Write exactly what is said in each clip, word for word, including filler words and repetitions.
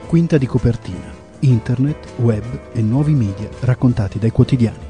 Quinta di copertina, internet, web e nuovi media raccontati dai quotidiani.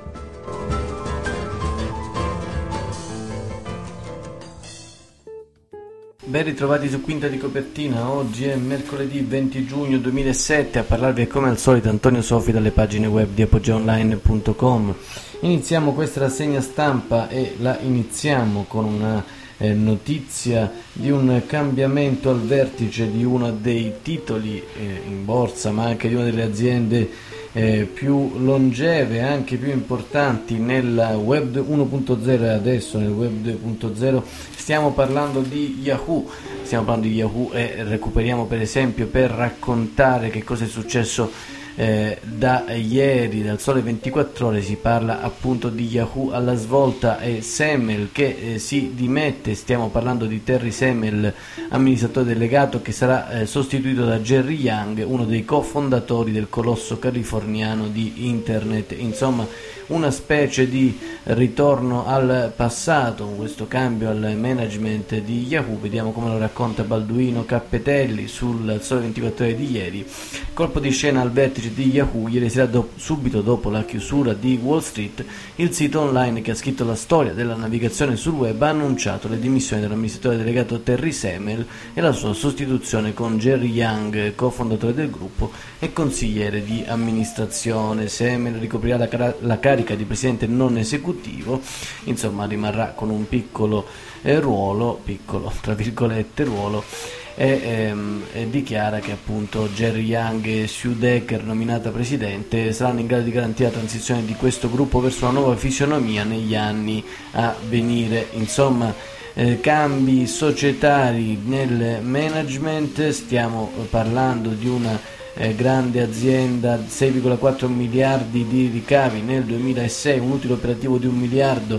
Ben ritrovati su Quinta di copertina. Oggi è mercoledì venti giugno duemilasette. A parlarvi è come al solito Antonio Sofi dalle pagine web di apogea online punto com. Iniziamo questa rassegna stampa e la iniziamo con una eh, notizia di un cambiamento al vertice di uno dei titoli eh, in borsa, ma anche di una delle aziende eh, più longeve, anche più importanti nella web uno punto zero e adesso nel web due punto zero. Stiamo parlando di Yahoo, stiamo parlando di Yahoo e recuperiamo per esempio per raccontare che cosa è successo eh, da ieri, dal Sole ventiquattro Ore. Si parla appunto di Yahoo alla svolta e Semel che eh, si dimette. Stiamo parlando di Terry Semel, amministratore delegato, che sarà eh, sostituito da Jerry Yang, uno dei cofondatori del colosso californiano di internet. Insomma, una specie di ritorno al passato, questo cambio al management di Yahoo. Vediamo come lo racconta Balduino Cappetelli sul Sole ventiquattro Ore di ieri. Colpo di scena al vertice di Yahoo ieri sera, do- subito dopo la chiusura di Wall Street. Il sito online che ha scritto la storia della navigazione sul web ha annunciato le dimissioni dell'amministratore delegato Terry Semel e la sua sostituzione con Jerry Yang, cofondatore del gruppo e consigliere di amministrazione. Semel ricoprirà la, cara- la carica di presidente non esecutivo, insomma rimarrà con un piccolo eh, ruolo, piccolo tra virgolette ruolo, e, ehm, e dichiara che appunto Jerry Yang e Sue Decker, nominata presidente, saranno in grado di garantire la transizione di questo gruppo verso una nuova fisionomia negli anni a venire. Insomma, eh, cambi societari nel management. Stiamo parlando di una Eh, grande azienda, sei virgola quattro miliardi di ricavi nel duemilasei, un utile operativo di un miliardo,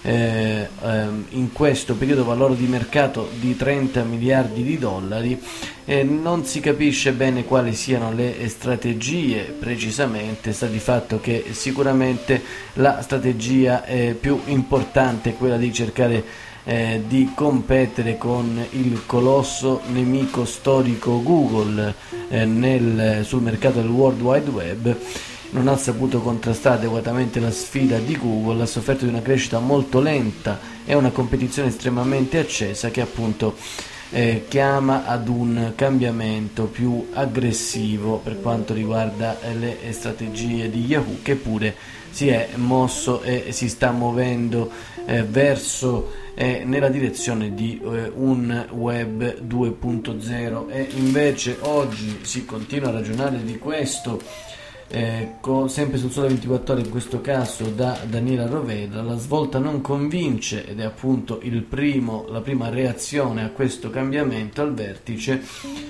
eh, ehm, in questo periodo valore di mercato di trenta miliardi di dollari. Eh, non si capisce bene quali siano le strategie precisamente. Sta di fatto che sicuramente la strategia eh, più importante è quella di cercare Eh, di competere con il colosso nemico storico Google eh, nel, sul mercato del World Wide Web. Non ha saputo contrastare adeguatamente la sfida di Google, ha sofferto di una crescita molto lenta e una competizione estremamente accesa che appunto eh, chiama ad un cambiamento più aggressivo per quanto riguarda eh, le strategie di Yahoo, che pure si è mosso e si sta muovendo eh, verso eh, nella direzione di eh, un web due punto zero. E invece oggi si continua a ragionare di questo eh, con, sempre sul Sole ventiquattro Ore, in questo caso da Daniela Roveda. La svolta non convince ed è appunto il primo, la prima reazione a questo cambiamento al vertice.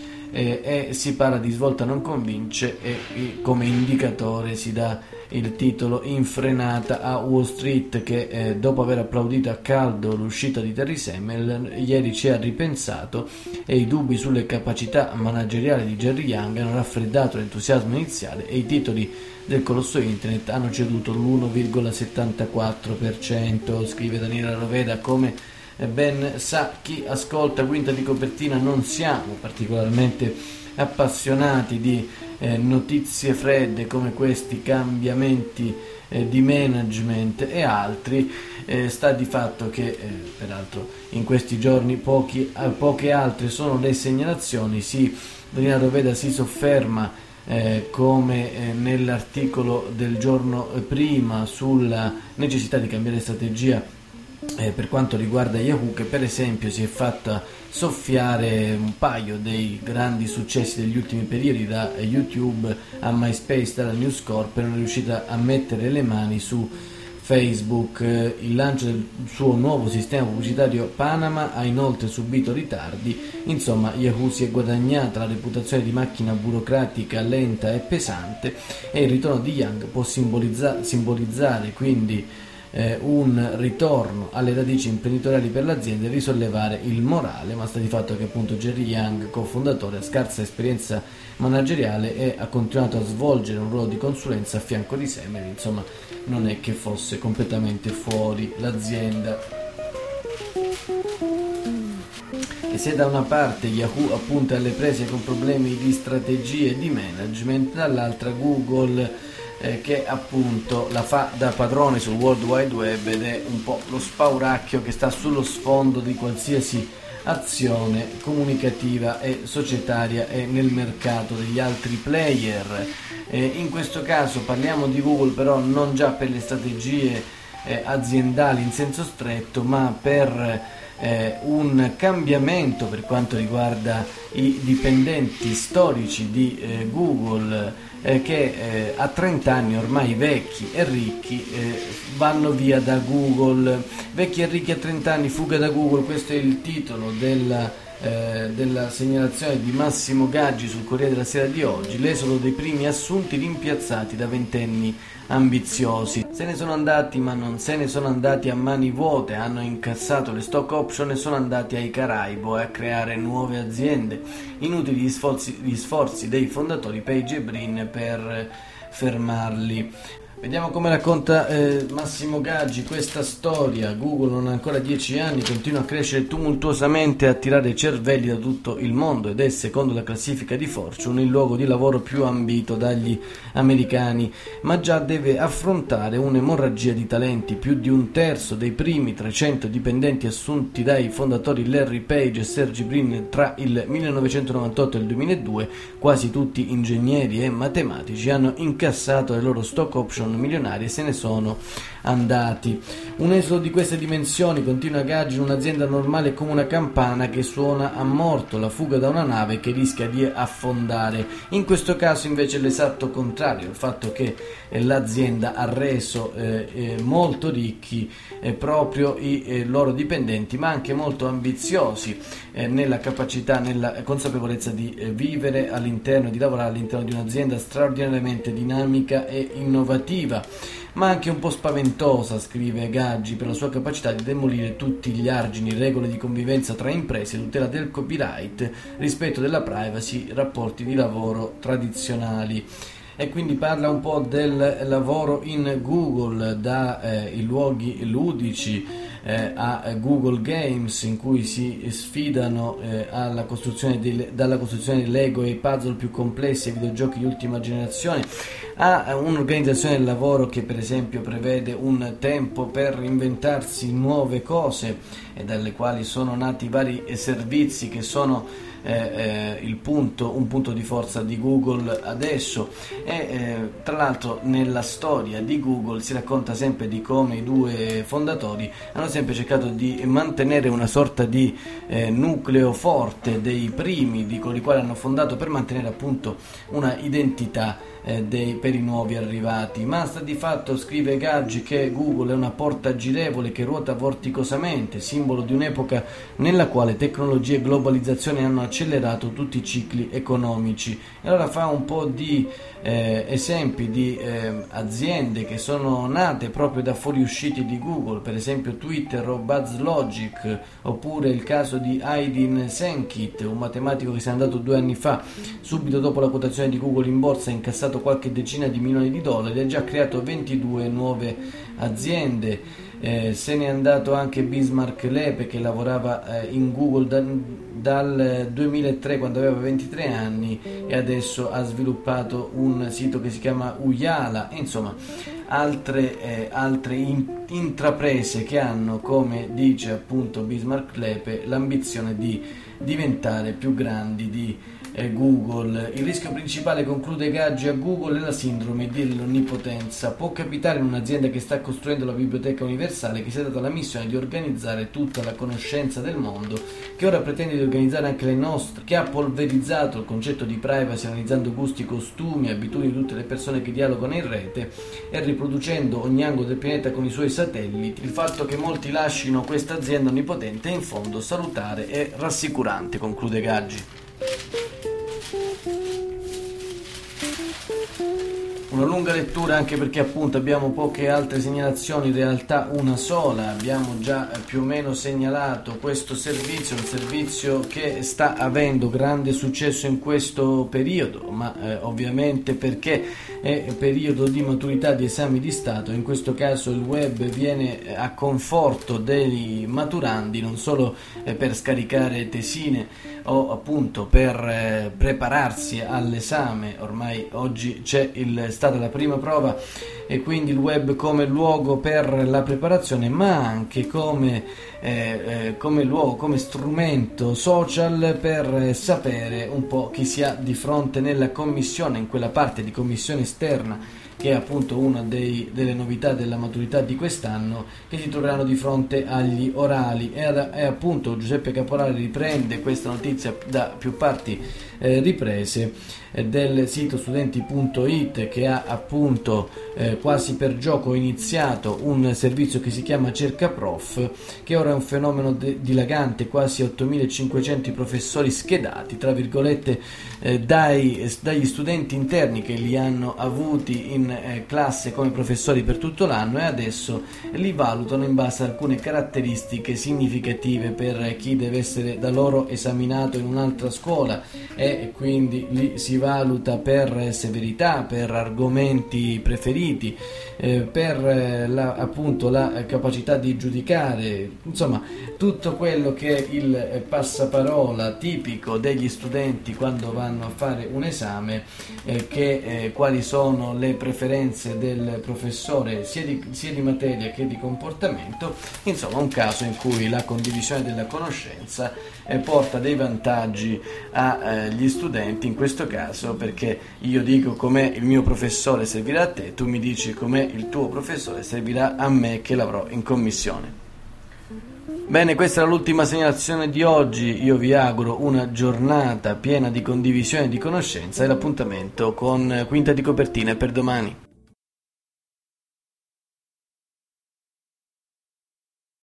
Eh, e si parla di svolta non convince e, e come indicatore si dà il titolo in frenata a Wall Street, che eh, dopo aver applaudito a caldo l'uscita di Terry Semel ieri ci ha ripensato e i dubbi sulle capacità manageriali di Jerry Yang hanno raffreddato l'entusiasmo iniziale e i titoli del colosso internet hanno ceduto l'uno virgola settantaquattro per cento, scrive Daniela Roveda. Come ben sa chi ascolta Quinta di copertina, non siamo particolarmente appassionati di eh, notizie fredde come questi cambiamenti eh, di management e altri. Eh, sta di fatto che eh, peraltro in questi giorni pochi, eh, poche altre sono le segnalazioni. Sì, Daniela Roveda si sofferma Eh, come eh, nell'articolo del giorno prima sulla necessità di cambiare strategia eh, per quanto riguarda Yahoo, che per esempio si è fatta soffiare un paio dei grandi successi degli ultimi periodi, da YouTube a MySpace, dalla News Corp, e non è riuscita a mettere le mani su Facebook. Il lancio del suo nuovo sistema pubblicitario Panama ha inoltre subito ritardi. Insomma, Yahoo si è guadagnata la reputazione di macchina burocratica lenta e pesante, e il ritorno di Yang può simbolizza- simbolizzare quindi eh, un ritorno alle radici imprenditoriali per l'azienda e risollevare il morale. Ma sta di fatto che appunto Jerry Yang, cofondatore, ha scarsa esperienza manageriale e ha continuato a svolgere un ruolo di consulenza a fianco di Semel. Insomma, non è che fosse completamente fuori l'azienda. E se da una parte Yahoo appunto è alle prese con problemi di strategie e di management, dall'altra Google eh, che appunto la fa da padrone sul World Wide Web ed è un po' lo spauracchio che sta sullo sfondo di qualsiasi azione comunicativa e societaria e nel mercato degli altri player. Eh, in questo caso parliamo di Google, però non già per le strategie eh, aziendali in senso stretto, ma per eh, un cambiamento per quanto riguarda i dipendenti storici di eh, Google eh, che eh, a trenta anni ormai vecchi e ricchi eh, vanno via da Google. Vecchi e ricchi a trenta anni, fuga da Google, questo è il titolo della Eh, della segnalazione di Massimo Gaggi sul Corriere della Sera di oggi. L'esodo dei primi assunti rimpiazzati da ventenni ambiziosi. Se ne sono andati, ma non se ne sono andati a mani vuote, hanno incassato le stock option e sono andati ai Caraibo a creare nuove aziende. Inutili gli sforzi, gli sforzi dei fondatori Page e Brin per fermarli. Vediamo come racconta eh, Massimo Gaggi questa storia. Google non ha ancora dieci anni, continua a crescere tumultuosamente e a attirare cervelli da tutto il mondo ed è, secondo la classifica di Fortune, il luogo di lavoro più ambito dagli americani, ma già deve affrontare un'emorragia di talenti. Più di un terzo dei primi trecento dipendenti assunti dai fondatori Larry Page e Sergey Brin tra il millenovecentonovantotto e il duemiladue, quasi tutti ingegneri e matematici, hanno incassato le loro stock option milionari e se ne sono andati. Un esodo di queste dimensioni, continua Gaggi, in un'azienda normale come una campana che suona a morto, la fuga da una nave che rischia di affondare. In questo caso invece è l'esatto contrario, il fatto che eh, l'azienda ha reso eh, eh, molto ricchi eh, proprio i eh, loro dipendenti, ma anche molto ambiziosi eh, nella capacità, nella consapevolezza di eh, vivere all'interno, di lavorare all'interno di un'azienda straordinariamente dinamica e innovativa, ma anche un po' spaventosa, scrive Gaggi, per la sua capacità di demolire tutti gli argini, regole di convivenza tra imprese, tutela del copyright, rispetto della privacy, rapporti di lavoro tradizionali. E quindi parla un po' del lavoro in Google, dai eh, luoghi ludici eh, a Google Games, in cui si sfidano eh, alla costruzione di, dalla costruzione di Lego e i puzzle più complessi ai videogiochi di ultima generazione, a un'organizzazione del lavoro che per esempio prevede un tempo per inventarsi nuove cose e dalle quali sono nati vari servizi che sono Eh, eh, il punto, un punto di forza di Google adesso. E eh, tra l'altro nella storia di Google si racconta sempre di come i due fondatori hanno sempre cercato di mantenere una sorta di eh, nucleo forte dei primi, di coloro i quali hanno fondato, per mantenere appunto una identità eh, dei, per i nuovi arrivati. Ma sta di fatto, scrive Gaggi, che Google è una porta girevole che ruota vorticosamente, simbolo di un'epoca nella quale tecnologia e globalizzazione hanno accelerato tutti i cicli economici. E allora fa un po' di eh, esempi di eh, aziende che sono nate proprio da fuoriusciti di Google, per esempio Twitter o BuzzLogic, oppure il caso di Aydin Senkit, un matematico che se n'è andato due anni fa, subito dopo la quotazione di Google in borsa, ha incassato qualche decina di milioni di dollari e ha già creato ventidue nuove aziende. Eh, se n'è andato anche Bismarck Lepe, che lavorava eh, in Google da, dal duemilatré, quando aveva ventitré anni, e adesso ha sviluppato un sito che si chiama Uyala. Insomma, altre, eh, altre in, intraprese che hanno, come dice appunto Bismarck Lepe, l'ambizione di diventare più grandi di eh, Google. Il rischio principale, conclude Gaggi, a Google è la sindrome dell'onnipotenza. Può capitare in un'azienda che sta costruendo la biblioteca universale, che si è data la missione di organizzare tutta la conoscenza del mondo, che ora pretende di organizzare anche le nostre, che ha polverizzato il concetto di privacy analizzando gusti, costumi e abitudini di tutte le persone che dialogano in rete e riproducendo ogni angolo del pianeta con i suoi satelliti. Il fatto che molti lasciano questa azienda onnipotente è in fondo salutare e rassicurante, conclude Gaggi. Una lunga lettura anche perché appunto abbiamo poche altre segnalazioni, in realtà una sola. Abbiamo già più o meno segnalato questo servizio, un servizio che sta avendo grande successo in questo periodo, ma eh, ovviamente perché è periodo di maturità di esami di Stato. In questo caso il web viene a conforto dei maturandi, non solo eh, per scaricare tesine o appunto per eh, prepararsi all'esame. Ormai oggi c'è il, stata la prima prova e quindi il web come luogo per la preparazione, ma anche come, eh, eh, come luogo, come strumento social per eh, sapere un po' chi si ha di fronte nella commissione, in quella parte di commissione esterna che è appunto una dei, delle novità della maturità di quest'anno, che si troveranno di fronte agli orali. E, ad, e appunto Giuseppe Caporale riprende questa notizia da più parti eh, riprese eh, del sito studenti punto it, che ha appunto eh, quasi per gioco iniziato un servizio che si chiama Cerca Prof, che ora è un fenomeno de- dilagante, quasi ottomilacinquecento professori schedati, tra virgolette, eh, dai, dagli studenti interni che li hanno avuti in eh, classe come professori per tutto l'anno, e adesso li valutano in base a alcune caratteristiche significative per chi deve essere da loro esaminato in un'altra scuola, e quindi li si valuta per severità, per argomenti preferiti, eh, per eh, la, appunto la capacità di giudicare, insomma tutto quello che è il eh, passaparola tipico degli studenti quando vanno a fare un esame, eh, che eh, quali sono le preferenze del professore sia di, sia di materia che di comportamento. Insomma, un caso in cui la condivisione della conoscenza eh, porta dei vantaggi agli eh, studenti, in questo caso perché io dico com'è il mio professore servirà a te, tu mi dici com'è il tuo professore servirà a me che l'avrò in commissione. Bene, questa è l'ultima segnalazione di oggi. Io vi auguro una giornata piena di condivisione di conoscenza e l'appuntamento con Quinta di Copertina per domani.